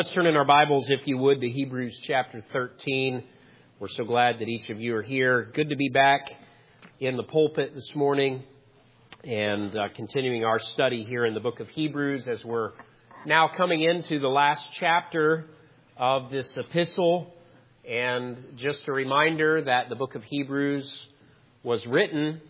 Let's turn in our Bibles, if you would, to Hebrews chapter 13. We're so glad that each of you are here. Good to be back in the pulpit this morning and continuing our study here in the book of Hebrews as we're now coming into the last chapter of this epistle. And just a reminder that the book of Hebrews was written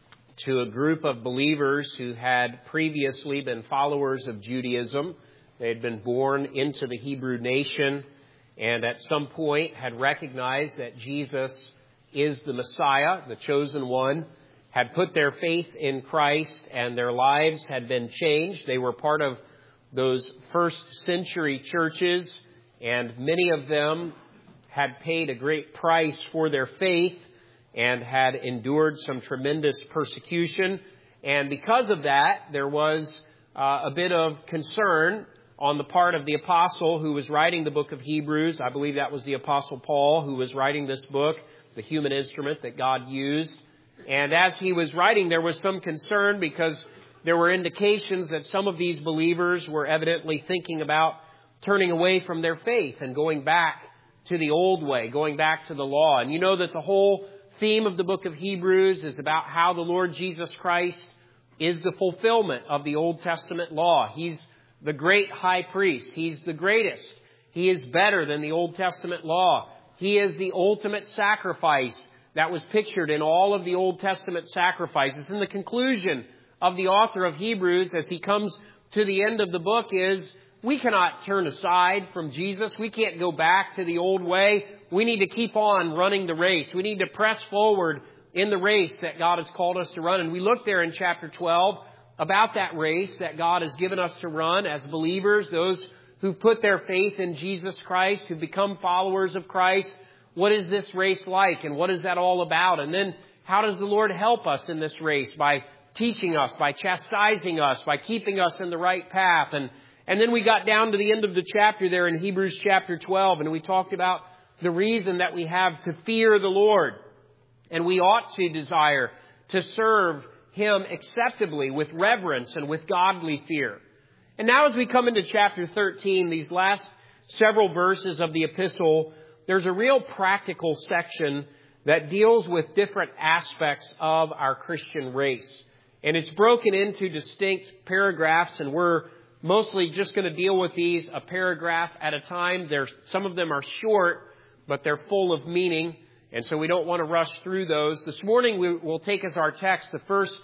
to a group of believers who had previously been followers of Judaism. They had been born into the Hebrew nation and at some point had recognized that Jesus is the Messiah, the chosen one, had put their faith in Christ and their lives had been changed. They were part of those first century churches, and many of them had paid a great price for their faith and had endured some tremendous persecution. And because of that, there was a bit of concern on the part of the apostle who was writing the book of Hebrews. I believe that was the apostle Paul who was writing this book, the human instrument that God used. And as he was writing, there was some concern because there were indications that some of these believers were evidently thinking about turning away from their faith and going back to the old way, going back to the law. And you know that the whole theme of the book of Hebrews is about how the Lord Jesus Christ is the fulfillment of the Old Testament law. He's the great high priest. He's the greatest. He is better than the Old Testament law. He is the ultimate sacrifice that was pictured in all of the Old Testament sacrifices. And the conclusion of the author of Hebrews as he comes to the end of the book is, we cannot turn aside from Jesus. We can't go back to the old way. We need to keep on running the race. We need to press forward in the race that God has called us to run. And we look there in chapter 12 about that race that God has given us to run as believers, those who put their faith in Jesus Christ, who become followers of Christ. What is this race like, and what is that all about? And then how does the Lord help us in this race? By teaching us, by chastising us, by keeping us in the right path. And then we got down to the end of the chapter there in Hebrews chapter 12, and we talked about the reason that we have to fear the Lord. And we ought to desire to serve Him acceptably with reverence and with godly fear. And now as we come into chapter 13, these last several verses of the epistle, there's a real practical section that deals with different aspects of our Christian race. And it's broken into distinct paragraphs, and we're mostly just going to deal with these a paragraph at a time. Some of them are short, but they're full of meaning. And so we don't want to rush through those. This morning we will take as our text the first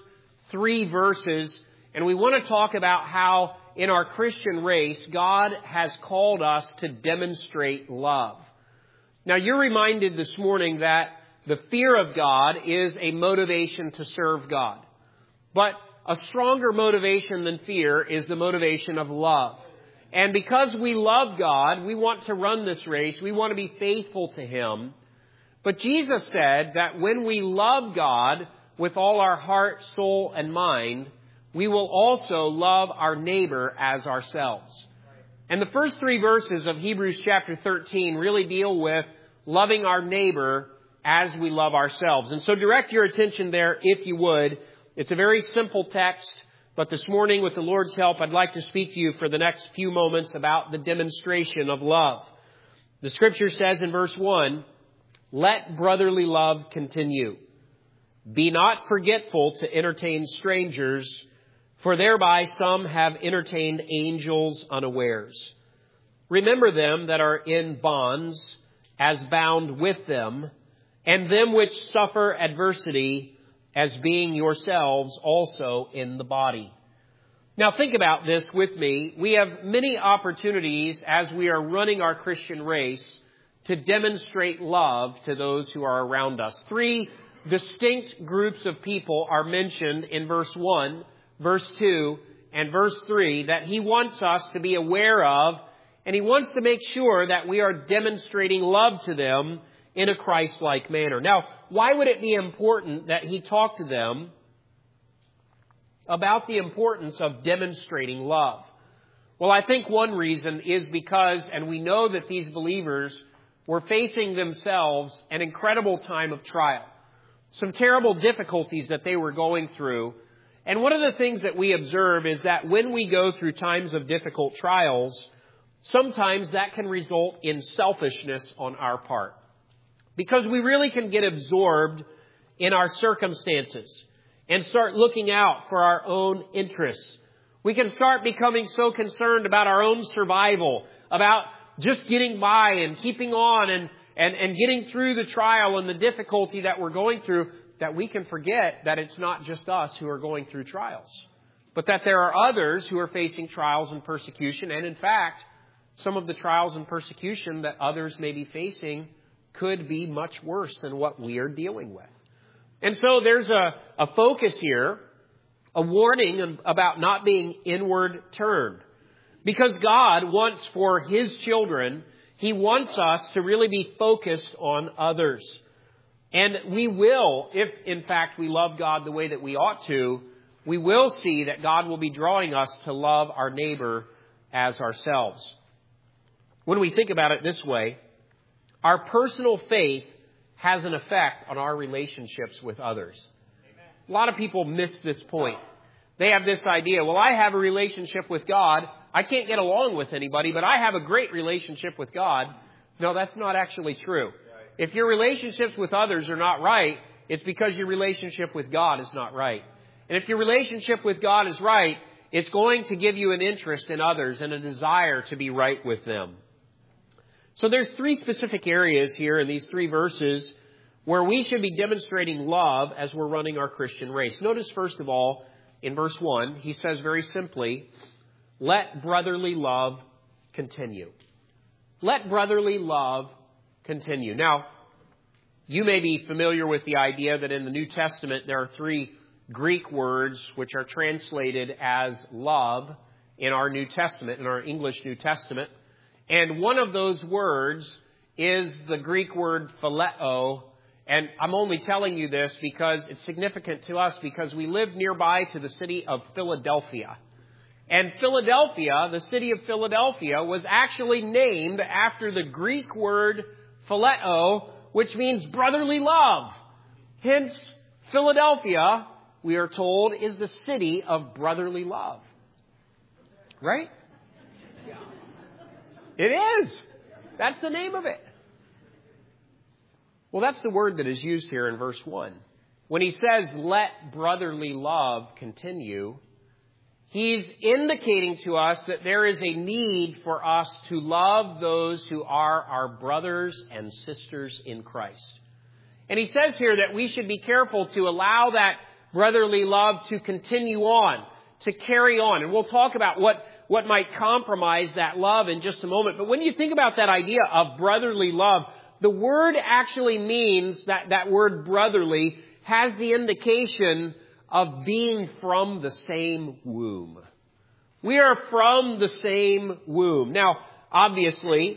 3 verses, and we want to talk about how in our Christian race God has called us to demonstrate love. Now you're reminded this morning that the fear of God is a motivation to serve God. But a stronger motivation than fear is the motivation of love. And because we love God, we want to run this race. We want to be faithful to Him. But Jesus said that when we love God with all our heart, soul, and mind, we will also love our neighbor as ourselves. And the first 3 verses of Hebrews chapter 13 really deal with loving our neighbor as we love ourselves. And so direct your attention there, if you would. It's a very simple text, but this morning, with the Lord's help, I'd like to speak to you for the next few moments about the demonstration of love. The Scripture says in verse 1, "Let brotherly love continue. Be not forgetful to entertain strangers, for thereby some have entertained angels unawares. Remember them that are in bonds, as bound with them, and them which suffer adversity, as being yourselves also in the body." Now think about this with me. We have many opportunities as we are running our Christian race to demonstrate love to those who are around us. 3 distinct groups of people are mentioned in verse 1, verse 2, and verse 3 that He wants us to be aware of, and He wants to make sure that we are demonstrating love to them in a Christ-like manner. Now, why would it be important that He talk to them about the importance of demonstrating love? Well, I think one reason is because, and we know that these believers were facing themselves an incredible time of trial, some terrible difficulties that they were going through. And one of the things that we observe is that when we go through times of difficult trials, sometimes that can result in selfishness on our part. Because we really can get absorbed in our circumstances and start looking out for our own interests. We can start becoming so concerned about our own survival, about just getting by and keeping on and getting through the trial and the difficulty that we're going through, that we can forget that it's not just us who are going through trials, but that there are others who are facing trials and persecution. And in fact, some of the trials and persecution that others may be facing could be much worse than what we are dealing with. And so there's a focus here, a warning about not being inward turned. Because God wants for His children, He wants us to really be focused on others. And we will, if in fact we love God the way that we ought to, we will see that God will be drawing us to love our neighbor as ourselves. When we think about it this way, our personal faith has an effect on our relationships with others. Amen. A lot of people miss this point. They have this idea, well, I have a relationship with God. I can't get along with anybody, but I have a great relationship with God. No, that's not actually true. Right. If your relationships with others are not right, it's because your relationship with God is not right. And if your relationship with God is right, it's going to give you an interest in others and a desire to be right with them. So there's three specific areas here in these three verses where we should be demonstrating love as we're running our Christian race. Notice, first of all, in verse 1, he says very simply, let brotherly love continue. Let brotherly love continue. Now, you may be familiar with the idea that in the New Testament there are three Greek words which are translated as love in our New Testament, in our English New Testament. And one of those words is the Greek word phileo. And I'm only telling you this because it's significant to us because we live nearby to the city of Philadelphia. And Philadelphia, the city of Philadelphia, was actually named after the Greek word phileo, which means brotherly love. Hence, Philadelphia, we are told, is the city of brotherly love. Right? It is. That's the name of it. Well, that's the word that is used here in verse 1. When he says, let brotherly love continue, he's indicating to us that there is a need for us to love those who are our brothers and sisters in Christ. And he says here that we should be careful to allow that brotherly love to continue on, to carry on. And we'll talk about what might compromise that love in just a moment. But when you think about that idea of brotherly love, the word actually means that word brotherly has the indication of being from the same womb. We are from the same womb. Now, obviously,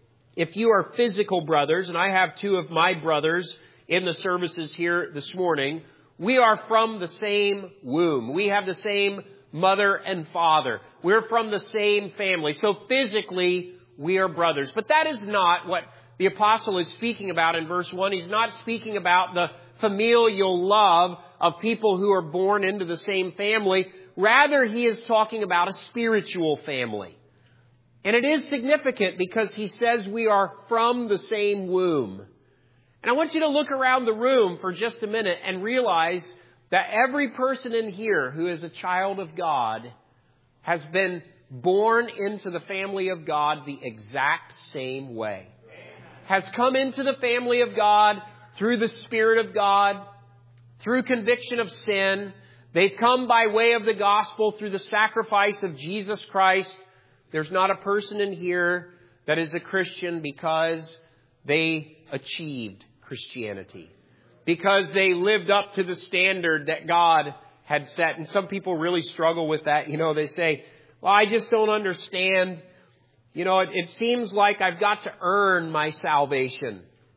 if you are physical brothers, and I have two of my brothers in the services here this morning, we are from the same womb. We have the same mother and father. We're from the same family. So physically, we are brothers. But that is not what the apostle is speaking about in verse 1. He's not speaking about the familial love of people who are born into the same family. Rather, he is talking about a spiritual family. And it is significant because he says we are from the same womb. And I want you to look around the room for just a minute and realize that every person in here who is a child of God has been born into the family of God the exact same way. Has come into the family of God through the Spirit of God, through conviction of sin. They've come by way of the gospel through the sacrifice of Jesus Christ. There's not a person in here that is a Christian because they achieved Christianity, because they lived up to the standard that God had set. And some people really struggle with that. You know, they say, well, I just don't understand. You know, it seems like I've got to earn my salvation.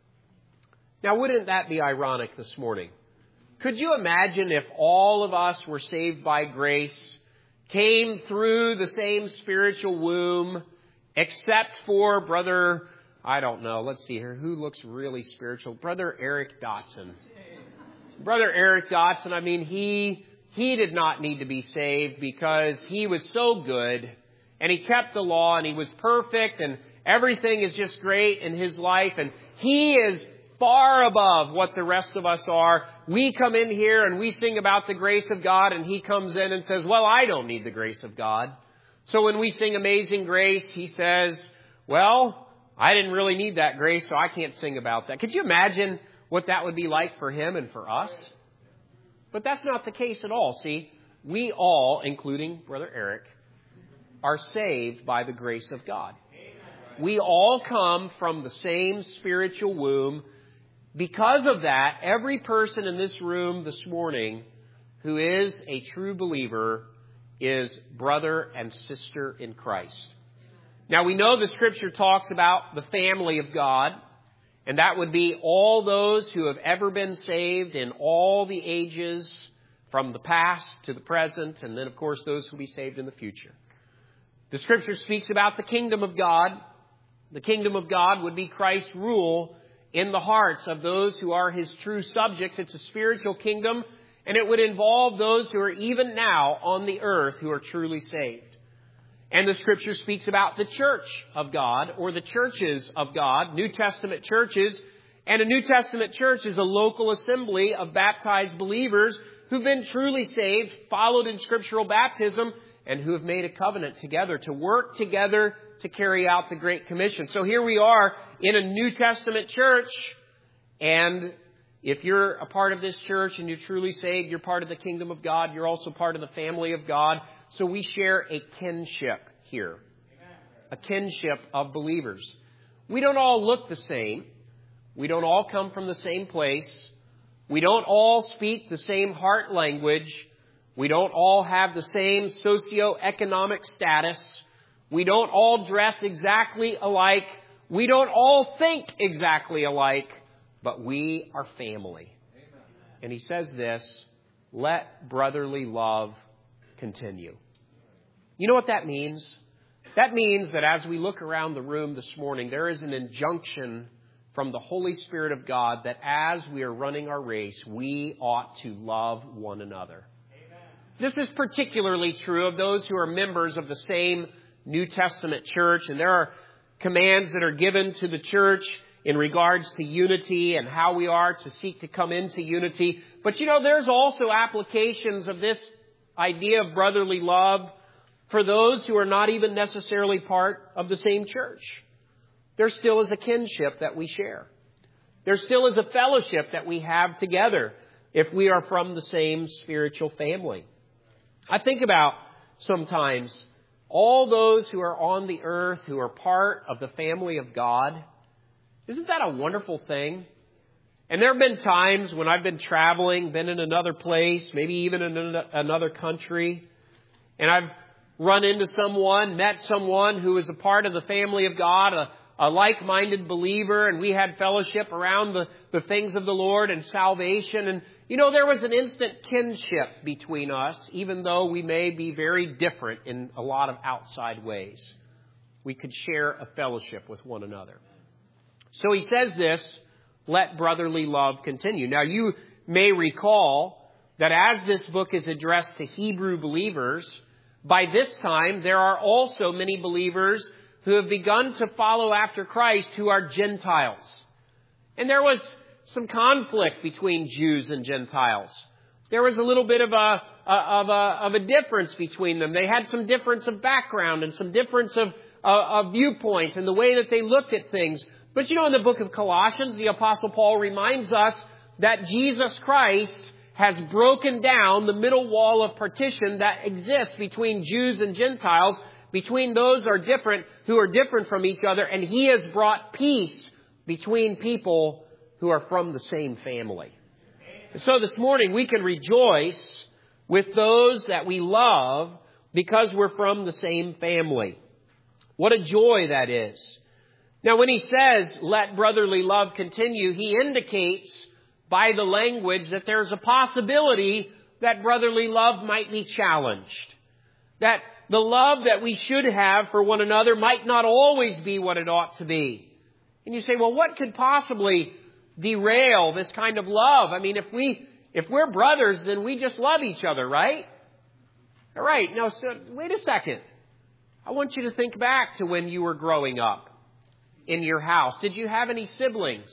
Now, wouldn't that be ironic this morning? Could you imagine if all of us were saved by grace, came through the same spiritual womb, except for Brother, I don't know, let's see here, who looks really spiritual? Brother Eric Dotson. Brother Eric Dotson, I mean, he did not need to be saved because he was so good. and he kept the law, and he was perfect, and everything is just great in his life, and he is far above what the rest of us are. We come in here and we sing about the grace of God, and he comes in and says, well, I don't need the grace of God. So when we sing Amazing Grace, he says, well, I didn't really need that grace, so I can't sing about that. Could you imagine what that would be like for him and for us? But that's not the case at all. See, we all, including Brother Eric, are saved by the grace of God. We all come from the same spiritual womb. Because of that, every person in this room this morning who is a true believer is brother and sister in Christ. Now, we know the Scripture talks about the family of God, and that would be all those who have ever been saved in all the ages, from the past to the present, and then, of course, those who will be saved in the future. The Scripture speaks about the kingdom of God. The kingdom of God would be Christ's rule in the hearts of those who are his true subjects. It's a spiritual kingdom, and it would involve those who are even now on the earth who are truly saved. And the Scripture speaks about the church of God, or the churches of God, New Testament churches. And a New Testament church is a local assembly of baptized believers who've been truly saved, followed in scriptural baptism, and who have made a covenant together to work together to carry out the Great Commission. So here we are in a New Testament church, and if you're a part of this church and you're truly saved, you're part of the kingdom of God. You're also part of the family of God. So we share a kinship here, a kinship of believers. We don't all look the same. We don't all come from the same place. We don't all speak the same heart language. We don't all have the same socioeconomic status. We don't all dress exactly alike. We don't all think exactly alike, but we are family. Amen. And he says this, let brotherly love continue. You know what that means? That means that as we look around the room this morning, there is an injunction from the Holy Spirit of God that as we are running our race, we ought to love one another. Amen. This is particularly true of those who are members of the same New Testament church, and there are commands that are given to the church in regards to unity and how we are to seek to come into unity. But you know, there's also applications of this idea of brotherly love for those who are not even necessarily part of the same church. There still is a kinship that we share. There still is a fellowship that we have together if we are from the same spiritual family. I think about sometimes all those who are on the earth who are part of the family of God. Isn't that a wonderful thing? And there have been times when I've been traveling, been in another place, maybe even in another country, and I've run into someone, met someone who is a part of the family of God, a like-minded believer, and we had fellowship around the things of the Lord and salvation. And, you know, there was an instant kinship between us, even though we may be very different in a lot of outside ways. We could share a fellowship with one another. So he says this, let brotherly love continue. Now, you may recall that as this book is addressed to Hebrew believers, by this time there are also many believers who have begun to follow after Christ who are Gentiles. And there was some conflict between Jews and Gentiles. There was a little bit of a difference between them. They had some difference of background and some difference of viewpoint and the way that they looked at things. But you know, in the book of Colossians, the Apostle Paul reminds us that Jesus Christ has broken down the middle wall of partition that exists between Jews and Gentiles, between those who are different from each other, and he has brought peace between people who are from the same family. And so this morning we can rejoice with those that we love because we're from the same family. What a joy that is. Now, when he says, let brotherly love continue, he indicates by the language that there's a possibility that brotherly love might be challenged. That the love that we should have for one another might not always be what it ought to be. And you say, well, what could possibly derail this kind of love? I mean, if we're brothers, then we just love each other, right? All right. Now, so wait a second. I want you to think back to when you were growing up in your house. Did you have any siblings?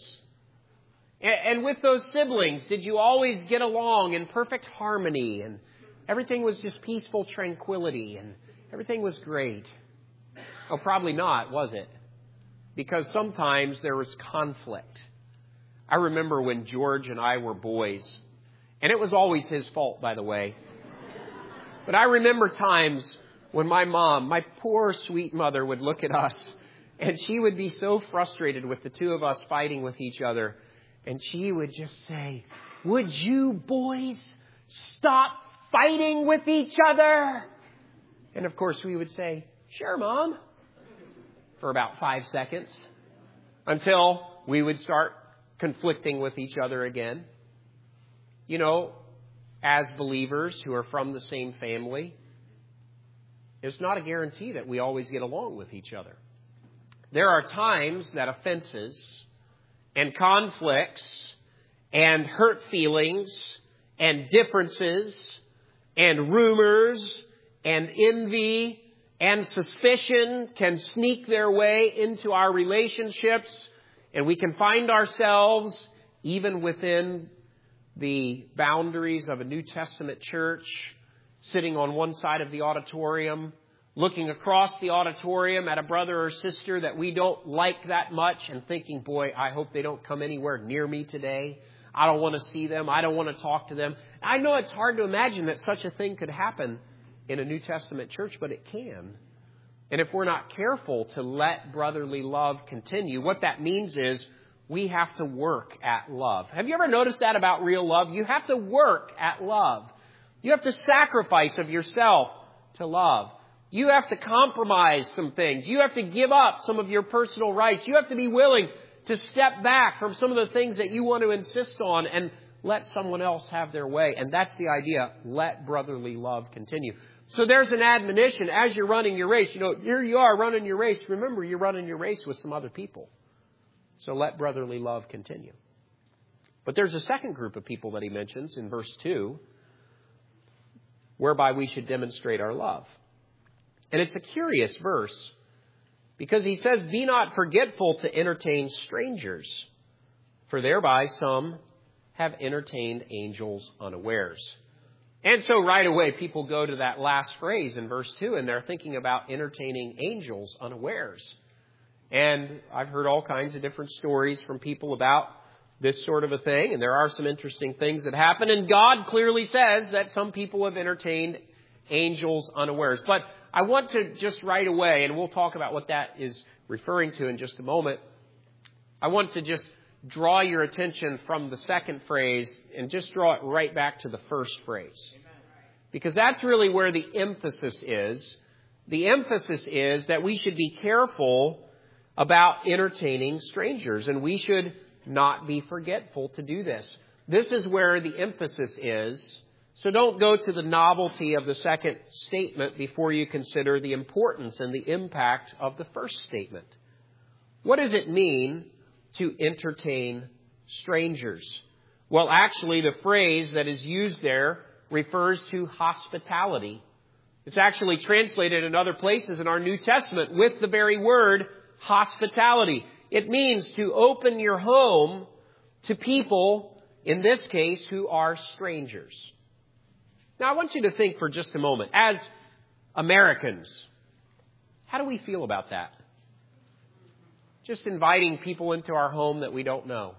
And with those siblings, did you always get along in perfect harmony and everything was just peaceful tranquility and everything was great? Oh, probably not, was it? Because sometimes there was conflict. I remember when George and I were boys, and it was always his fault, by the way. But I remember times when my mom, my poor sweet mother, would look at us and she would be so frustrated with the two of us fighting with each other. And she would just say, "Would you boys stop fighting with each other?" And of course we would say, "Sure, Mom," for about 5 seconds until we would start conflicting with each other again. You know, as believers who are from the same family, it's not a guarantee that we always get along with each other. There are times that offenses and conflicts and hurt feelings and differences and rumors and envy and suspicion can sneak their way into our relationships, and we can find ourselves even within the boundaries of a New Testament church, sitting on one side of the auditorium, looking across the auditorium at a brother or sister that we don't like that much and thinking, "Boy, I hope they don't come anywhere near me today. I don't want to see them. I don't want to talk to them." I know it's hard to imagine that such a thing could happen in a New Testament church, but it can. And if we're not careful to let brotherly love continue, what that means is we have to work at love. Have you ever noticed that about real love? You have to work at love. You have to sacrifice of yourself to love. You have to compromise some things. You have to give up some of your personal rights. You have to be willing to step back from some of the things that you want to insist on and let someone else have their way. And that's the idea. Let brotherly love continue. So there's an admonition as you're running your race. You know, here you are running your race. Remember, you're running your race with some other people. So let brotherly love continue. But there's a second group of people that he mentions in verse 2, whereby we should demonstrate our love. And it's a curious verse because he says, "Be not forgetful to entertain strangers, for thereby some have entertained angels unawares." And so right away, people go to that last phrase in verse 2, and they're thinking about entertaining angels unawares. And I've heard all kinds of different stories from people about this sort of a thing, and there are some interesting things that happen. And God clearly says that some people have entertained angels unawares. But I want to just right away, and we'll talk about what that is referring to in just a moment, I want to just draw your attention from the second phrase and just draw it right back to the first phrase. Because that's really where the emphasis is. The emphasis is that we should be careful about entertaining strangers, and we should not be forgetful to do this. This is where the emphasis is. So don't go to the novelty of the second statement before you consider the importance and the impact of the first statement. What does it mean to entertain strangers? Well, actually, the phrase that is used there refers to hospitality. It's actually translated in other places in our New Testament with the very word hospitality. It means to open your home to people, in this case, who are strangers. Now, I want you to think for just a moment. As Americans, how do we feel about that? Just inviting people into our home that we don't know.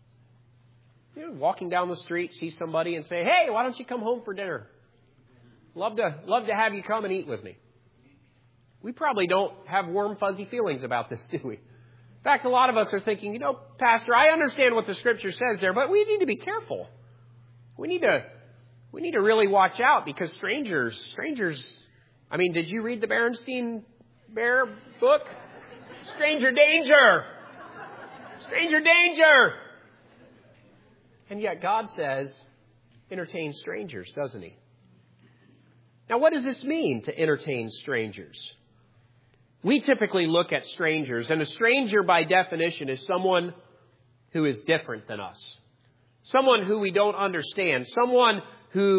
You know, walking down the street, see somebody and say, "Hey, why don't you come home for dinner? Love to have you come and eat with me." We probably don't have warm, fuzzy feelings about this, do we? In fact, a lot of us are thinking, "You know, Pastor, I understand what the Scripture says there, but we need to be careful. We need to really watch out because strangers, I mean, did you read the Berenstain Bear book? Stranger danger! Stranger danger! And yet God says, entertain strangers, doesn't he? Now, what does this mean to entertain strangers? We typically look at strangers, and a stranger by definition is someone who is different than us. Someone who we don't understand. Someone who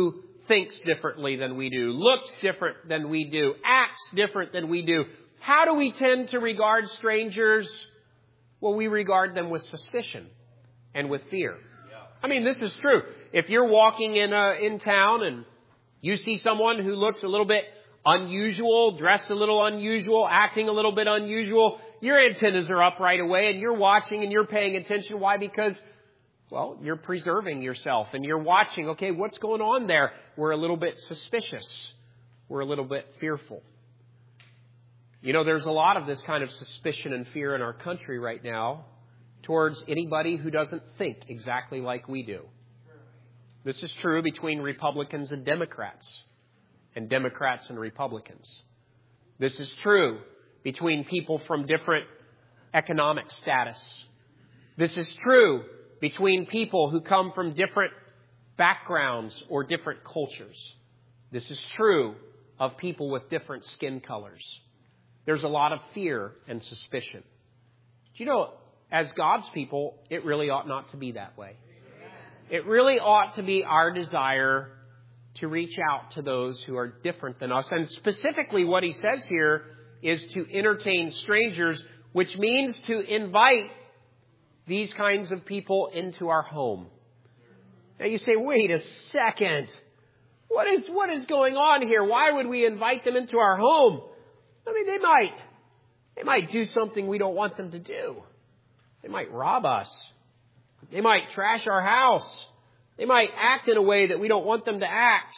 thinks differently than we do, looks different than we do, acts different than we do. How do we tend to regard strangers? Well, we regard them with suspicion and with fear. I mean, this is true. If you're walking in town and you see someone who looks a little bit unusual, dressed a little unusual, acting a little bit unusual, your antennas are up right away and you're watching and you're paying attention. Why? Because, well, you're preserving yourself and you're watching, okay, what's going on there? We're a little bit suspicious. We're a little bit fearful. You know, there's a lot of this kind of suspicion and fear in our country right now towards anybody who doesn't think exactly like we do. This is true between Republicans and Democrats and Republicans. This is true between people from different economic status. This is true between people who come from different backgrounds or different cultures. This is true of people with different skin colors. There's a lot of fear and suspicion. Do you know, as God's people, it really ought not to be that way. It really ought to be our desire to reach out to those who are different than us. And specifically what he says here is to entertain strangers, which means to invite these kinds of people into our home. Now you say, wait a second. What is going on here? Why would we invite them into our home? I mean, they might do something we don't want them to do. They might rob us. They might trash our house. They might act in a way that we don't want them to act.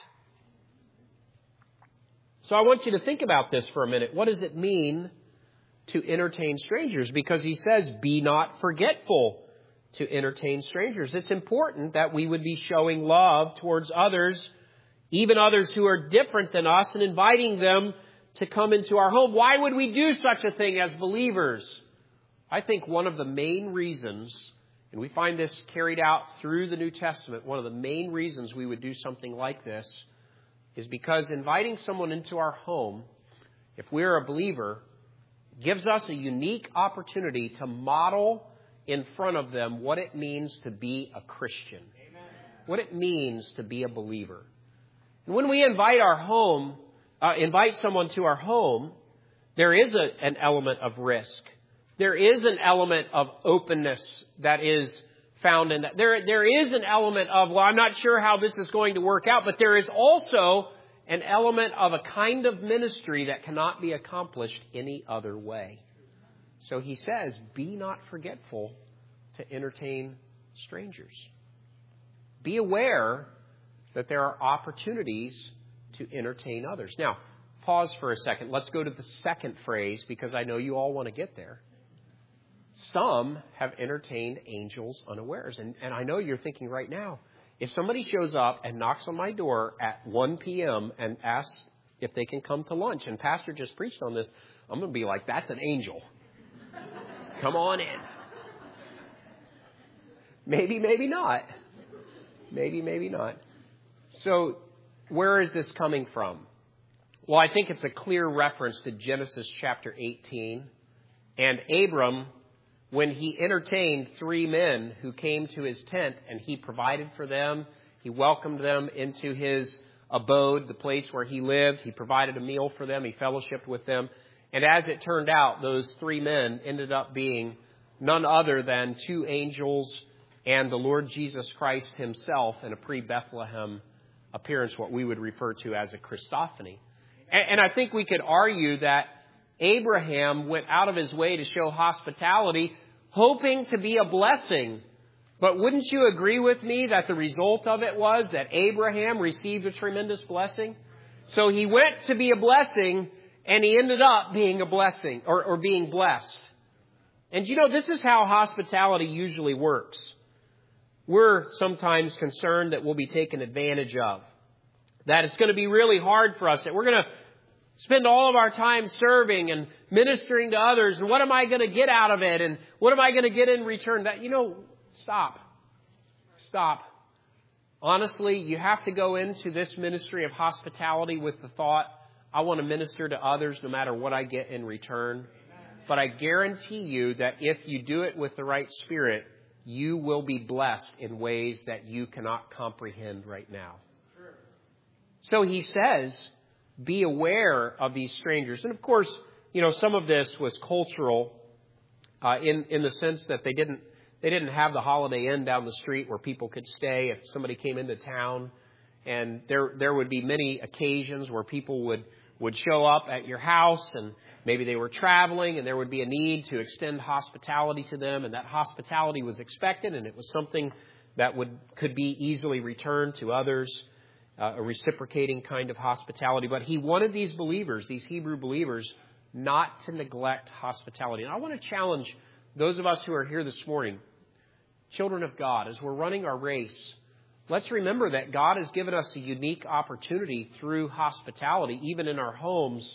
So I want you to think about this for a minute. What does it mean to entertain strangers? Because he says, be not forgetful to entertain strangers. It's important that we would be showing love towards others, even others who are different than us, and inviting them to come into our home. Why would we do such a thing as believers? I think one of the main reasons, and we find this carried out through the New Testament, one of the main reasons we would do something like this is because inviting someone into our home, if we're a believer, gives us a unique opportunity to model in front of them what it means to be a Christian, what it means to be a believer. And when we invite someone to our home, there is an element of risk. There is an element of openness that is found in that. There is an element of, well, I'm not sure how this is going to work out, but there is also an element of a kind of ministry that cannot be accomplished any other way. So he says, be not forgetful to entertain strangers. Be aware that there are opportunities to entertain others. Now, pause for a second. Let's go to the second phrase because I know you all want to get there. Some have entertained angels unawares. And I know you're thinking right now, if somebody shows up and knocks on my door at 1 p.m. and asks if they can come to lunch, and Pastor just preached on this, I'm going to be like, that's an angel. Come on in. Maybe, maybe not. Maybe, maybe not. So where is this coming from? Well, I think it's a clear reference to Genesis chapter 18. And Abram, when he entertained 3 men who came to his tent and he provided for them, he welcomed them into his abode, the place where he lived. He provided a meal for them. He fellowshiped with them. And as it turned out, those 3 men ended up being none other than 2 angels and the Lord Jesus Christ himself in a pre-Bethlehem appearance, what we would refer to as a Christophany. And I think we could argue that Abraham went out of his way to show hospitality, hoping to be a blessing. But wouldn't you agree with me that the result of it was that Abraham received a tremendous blessing? So he went to be a blessing, and he ended up being a blessing or being blessed. And you know, this is how hospitality usually works. We're sometimes concerned that we'll be taken advantage of, that it's going to be really hard for us, that we're going to spend all of our time serving and ministering to others. And what am I going to get out of it? And what am I going to get in return? That, stop. Honestly, you have to go into this ministry of hospitality with the thought, I want to minister to others no matter what I get in return. But I guarantee you that if you do it with the right spirit, you will be blessed in ways that you cannot comprehend right now. So he says, be aware of these strangers. And of course, some of this was cultural in the sense that they didn't have the Holiday Inn down the street where people could stay if somebody came into town. And there would be many occasions where people would show up at your house, and maybe they were traveling, and there would be a need to extend hospitality to them, and that hospitality was expected, and it was something that could be easily returned to others, a reciprocating kind of hospitality. But he wanted these believers, these Hebrew believers, not to neglect hospitality. And I want to challenge those of us who are here this morning, children of God, as we're running our race, let's remember that God has given us a unique opportunity through hospitality, even in our homes,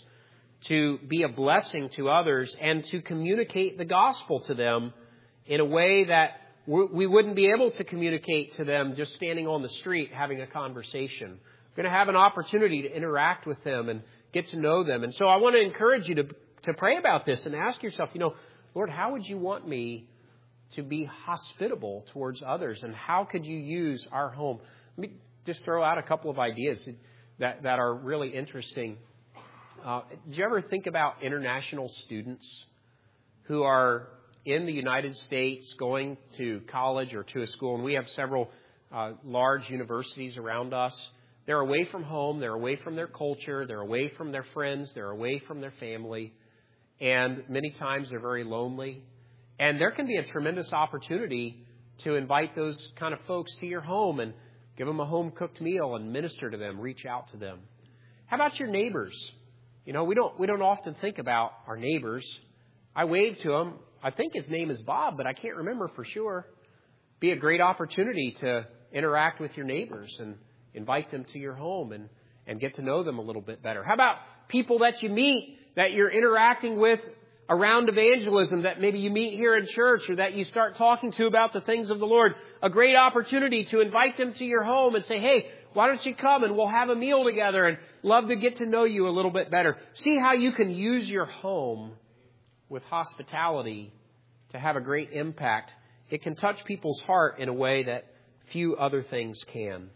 to be a blessing to others and to communicate the gospel to them in a way that we wouldn't be able to communicate to them just standing on the street having a conversation. We're going to have an opportunity to interact with them and get to know them. And so I want to encourage you to pray about this and ask yourself, Lord, how would you want me to be hospitable towards others? And how could you use our home? Let me just throw out a couple of ideas that are really interesting. Did you ever think about international students who are in the United States going to college or to a school? And we have several large universities around us. They're away from home. They're away from their culture. They're away from their friends. They're away from their family. And many times they're very lonely. And there can be a tremendous opportunity to invite those kind of folks to your home and give them a home-cooked meal and minister to them, reach out to them. How about your neighbors? We don't often think about our neighbors. I wave to him. I think his name is Bob, but I can't remember for sure. Be a great opportunity to interact with your neighbors and invite them to your home and get to know them a little bit better. How about people that you meet, that you're interacting with around evangelism, that maybe you meet here in church or that you start talking to about the things of the Lord? A great opportunity to invite them to your home and say, hey, why don't you come and we'll have a meal together, and love to get to know you a little bit better. See how you can use your home with hospitality to have a great impact. It can touch people's heart in a way that few other things can.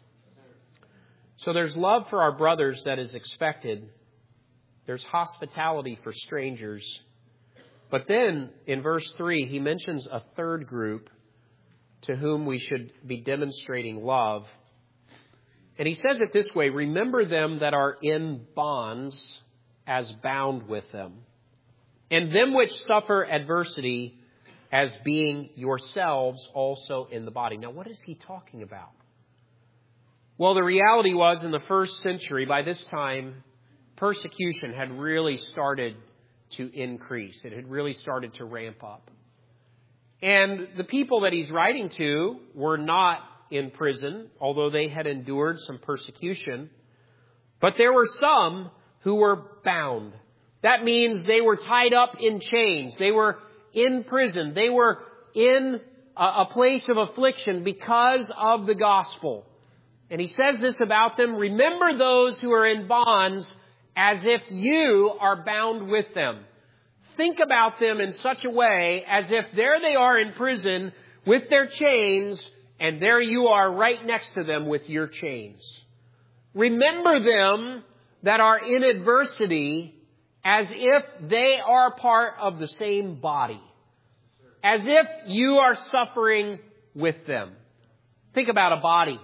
So there's love for our brothers that is expected. There's hospitality for strangers. But then in verse 3, he mentions a third group to whom we should be demonstrating love. And he says it this way: remember them that are in bonds as bound with them, and them which suffer adversity as being yourselves also in the body. Now, what is he talking about? Well, the reality was in the first century, by this time, persecution had really started to increase. It had really started to ramp up. And the people that he's writing to were not in prison, although they had endured some persecution. But there were some who were bound. That means they were tied up in chains. They were in prison. They were in a place of affliction because of the gospel. And he says this about them: remember those who are in bonds as if you are bound with them. Think about them in such a way as if there they are in prison with their chains, and there you are right next to them with your chains. Remember them that are in adversity as if they are part of the same body, as if you are suffering with them. Think about a body.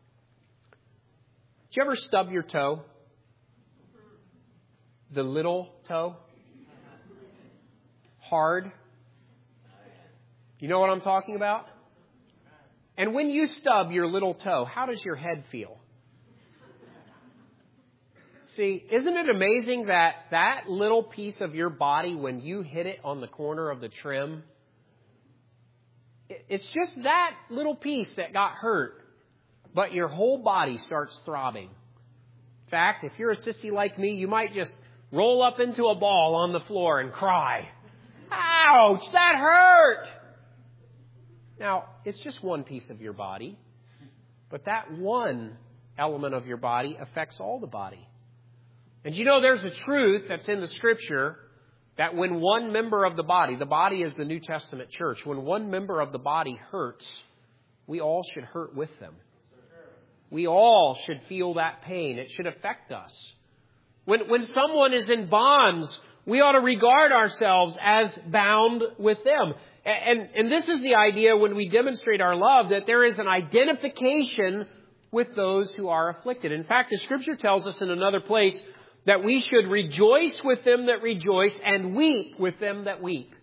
Did you ever stub your toe? The little toe? Hard? You know what I'm talking about? And when you stub your little toe, how does your head feel? See, isn't it amazing that that little piece of your body, when you hit it on the corner of the trim, it's just that little piece that got hurt, but your whole body starts throbbing. In fact, if you're a sissy like me, you might just roll up into a ball on the floor and cry. Ouch, that hurt! Now, it's just one piece of your body, but that one element of your body affects all the body. And you know, there's a truth that's in the Scripture that when one member of the body is the New Testament church, when one member of the body hurts, we all should hurt with them. We all should feel that pain. It should affect us. When someone is in bonds, we ought to regard ourselves as bound with them. And this is the idea when we demonstrate our love, that there is an identification with those who are afflicted. In fact, the Scripture tells us in another place that we should rejoice with them that rejoice and weep with them that weep.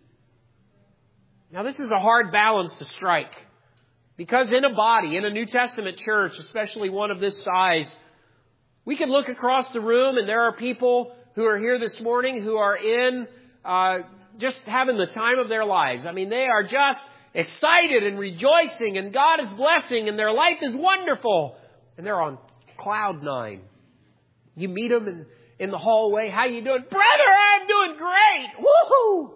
Now, this is a hard balance to strike. Because in a body, in a New Testament church, especially one of this size, we can look across the room and there are people who are here this morning who are in just having the time of their lives. I mean, they are just excited and rejoicing, and God is blessing, and their life is wonderful. And they're on cloud 9. You meet them in the hallway. How you doing? Brother, I'm doing great. Woohoo!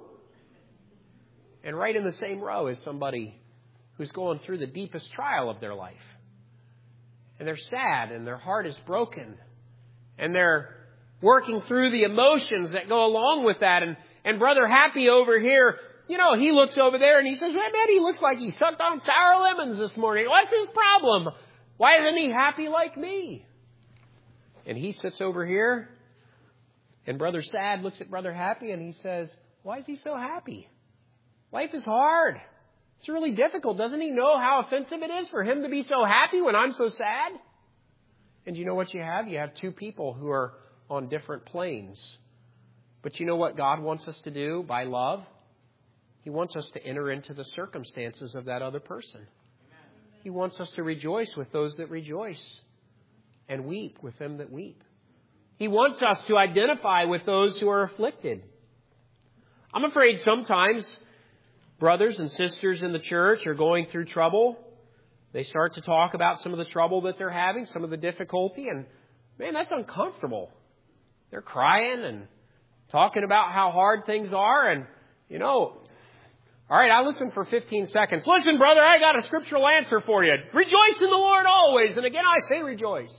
And right in the same row is somebody who's going through the deepest trial of their life. And they're sad, and their heart is broken. And they're working through the emotions that go along with that. And Brother Happy over here, you know, he looks over there and he says, man, he looks like he sucked on sour lemons this morning. What's his problem? Why isn't he happy like me? And he sits over here, and Brother Sad looks at Brother Happy and he says, why is he so happy? Life is hard. It's really difficult. Doesn't he know how offensive it is for him to be so happy when I'm so sad? And you know what you have? You have two people who are on different planes. But you know what God wants us to do by love? He wants us to enter into the circumstances of that other person. He wants us to rejoice with those that rejoice and weep with them that weep. He wants us to identify with those who are afflicted. I'm afraid sometimes brothers and sisters in the church are going through trouble. They start to talk about some of the trouble that they're having, some of the difficulty, and man, that's uncomfortable. They're crying and talking about how hard things are, and you know, all right, I listened for 15 seconds. Listen, brother, I got a scriptural answer for you. Rejoice in the Lord always, and again I say rejoice.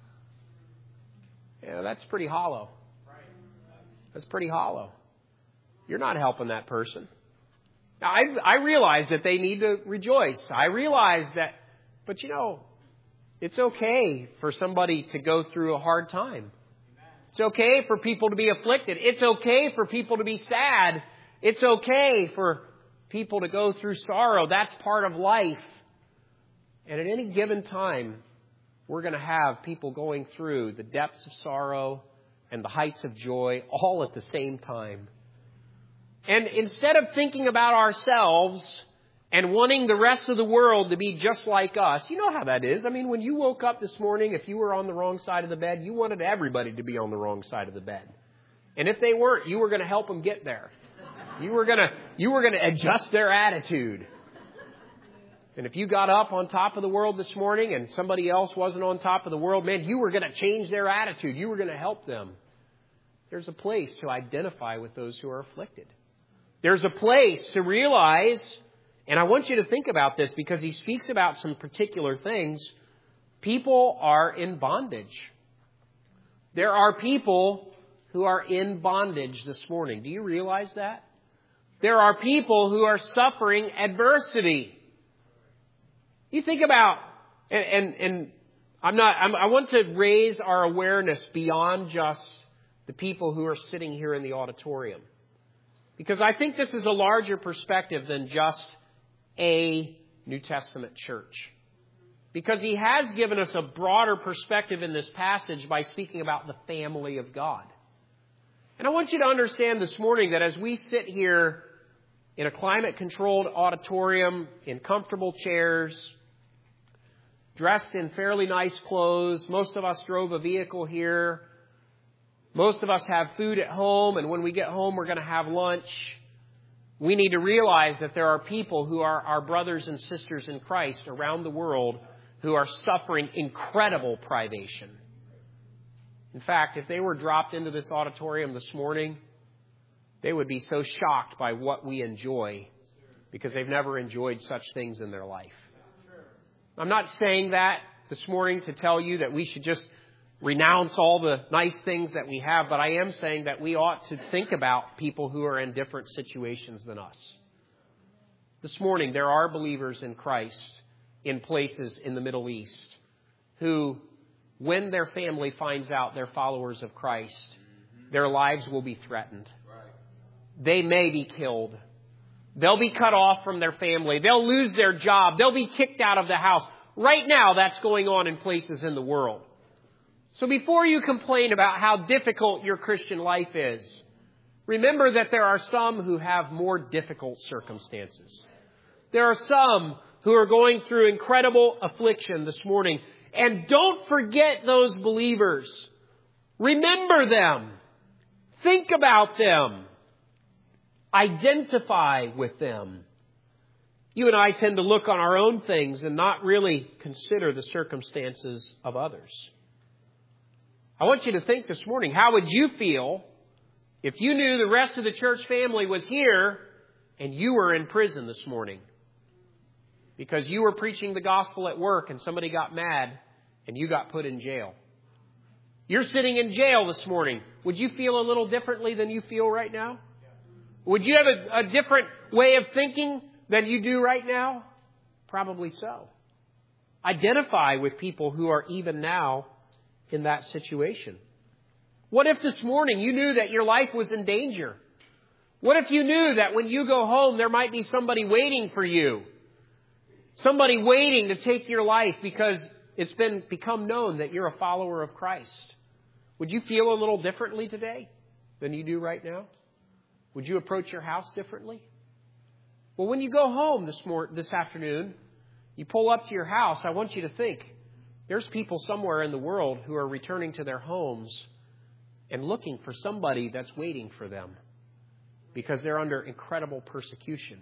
Yeah, that's pretty hollow. That's pretty hollow. You're not helping that person. Now, I realize that they need to rejoice. I realize that, but you know, it's okay for somebody to go through a hard time. It's okay for people to be afflicted. It's okay for people to be sad. It's okay for people to go through sorrow. That's part of life. And at any given time, we're going to have people going through the depths of sorrow and the heights of joy all at the same time. And instead of thinking about ourselves and wanting the rest of the world to be just like us, you know how that is. I mean, when you woke up this morning, if you were on the wrong side of the bed, you wanted everybody to be on the wrong side of the bed. And if they weren't, you were going to help them get there. You were going to adjust their attitude. And if you got up on top of the world this morning and somebody else wasn't on top of the world, man, you were going to change their attitude. You were going to help them. There's a place to identify with those who are afflicted. There's a place to realize, and I want you to think about this because he speaks about some particular things. People are in bondage. There are people who are in bondage this morning. Do you realize that? There are people who are suffering adversity. You think about, and I want to raise our awareness beyond just the people who are sitting here in the auditorium. Because I think this is a larger perspective than just a New Testament church. Because he has given us a broader perspective in this passage by speaking about the family of God. And I want you to understand this morning that as we sit here in a climate-controlled auditorium, in comfortable chairs, dressed in fairly nice clothes, most of us drove a vehicle here, most of us have food at home, and when we get home, we're going to have lunch. We need to realize that there are people who are our brothers and sisters in Christ around the world who are suffering incredible privation. In fact, if they were dropped into this auditorium this morning, they would be so shocked by what we enjoy because they've never enjoyed such things in their life. I'm not saying that this morning to tell you that we should just renounce all the nice things that we have, but I am saying that we ought to think about people who are in different situations than us. This morning, there are believers in Christ in places in the Middle East who, when their family finds out they're followers of Christ, their lives will be threatened. They may be killed. They'll be cut off from their family. They'll lose their job. They'll be kicked out of the house. Right now, that's going on in places in the world. So before you complain about how difficult your Christian life is, remember that there are some who have more difficult circumstances. There are some who are going through incredible affliction this morning. And don't forget those believers. Remember them. Think about them. Identify with them. You and I tend to look on our own things and not really consider the circumstances of others. I want you to think this morning, how would you feel if you knew the rest of the church family was here and you were in prison this morning? Because you were preaching the gospel at work and somebody got mad and you got put in jail. You're sitting in jail this morning. Would you feel a little differently than you feel right now? Would you have a different way of thinking than you do right now? Probably so. Identify with people who are even now in that situation. What if this morning you knew that your life was in danger? What if you knew that when you go home there might be somebody waiting for you? Somebody waiting to take your life because it's become known that you're a follower of Christ. Would you feel a little differently today than you do right now? Would you approach your house differently? Well, when you go home this afternoon, you pull up to your house, I want you to think, there's people somewhere in the world who are returning to their homes and looking for somebody that's waiting for them because they're under incredible persecution.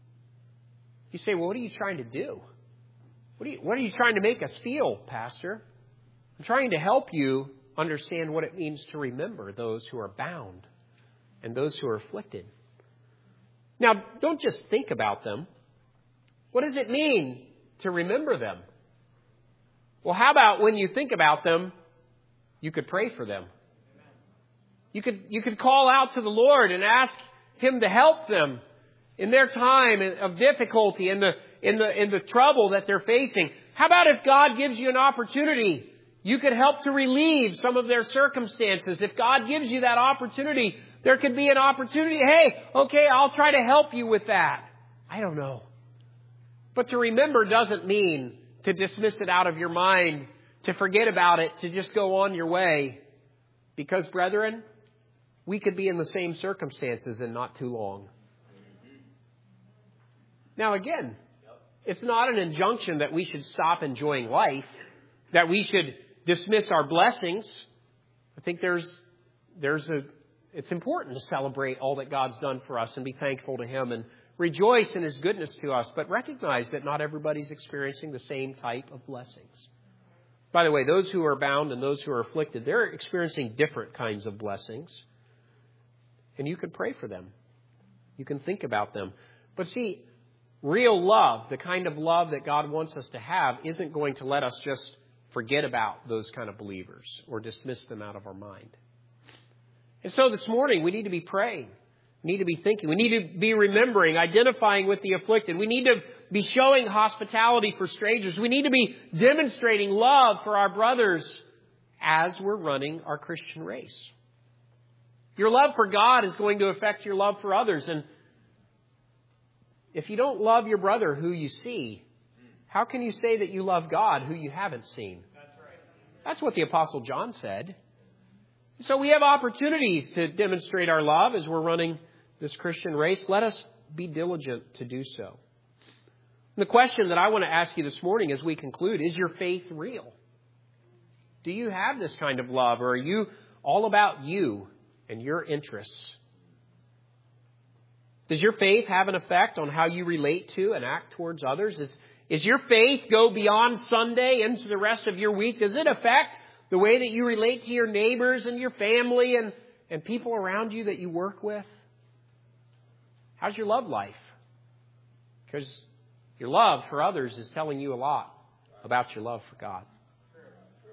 You say, well, what are you trying to do? What are you trying to make us feel, Pastor? I'm trying to help you understand what it means to remember those who are bound and those who are afflicted. Now, don't just think about them. What does it mean to remember them? Well, how about when you think about them, you could pray for them. You could call out to the Lord and ask Him to help them in their time of difficulty, in the trouble that they're facing. How about if God gives you an opportunity, you could help to relieve some of their circumstances. If God gives you that opportunity, there could be an opportunity. Hey, okay, I'll try to help you with that. I don't know. But to remember doesn't mean to dismiss it out of your mind, to forget about it, to just go on your way. Because, brethren, we could be in the same circumstances in not too long. Now, again, it's not an injunction that we should stop enjoying life, that we should dismiss our blessings. I think it's important to celebrate all that God's done for us and be thankful to Him and rejoice in His goodness to us, but recognize that not everybody's experiencing the same type of blessings. By the way, those who are bound and those who are afflicted, they're experiencing different kinds of blessings. And you can pray for them. You can think about them. But see, real love, the kind of love that God wants us to have, isn't going to let us just forget about those kind of believers or dismiss them out of our mind. And so this morning, we need to be praying. We need to be thinking. We need to be remembering, identifying with the afflicted. We need to be showing hospitality for strangers. We need to be demonstrating love for our brothers as we're running our Christian race. Your love for God is going to affect your love for others. And if you don't love your brother who you see, how can you say that you love God who you haven't seen? That's what the Apostle John said. So we have opportunities to demonstrate our love as we're running this Christian race. Let us be diligent to do so. The question that I want to ask you this morning as we conclude, is your faith real? Do you have this kind of love, or are you all about you and your interests? Does your faith have an effect on how you relate to and act towards others? Is your faith go beyond Sunday into the rest of your week? Does it affect the way that you relate to your neighbors and your family and people around you that you work with? How's your love life? Because your love for others is telling you a lot about your love for God.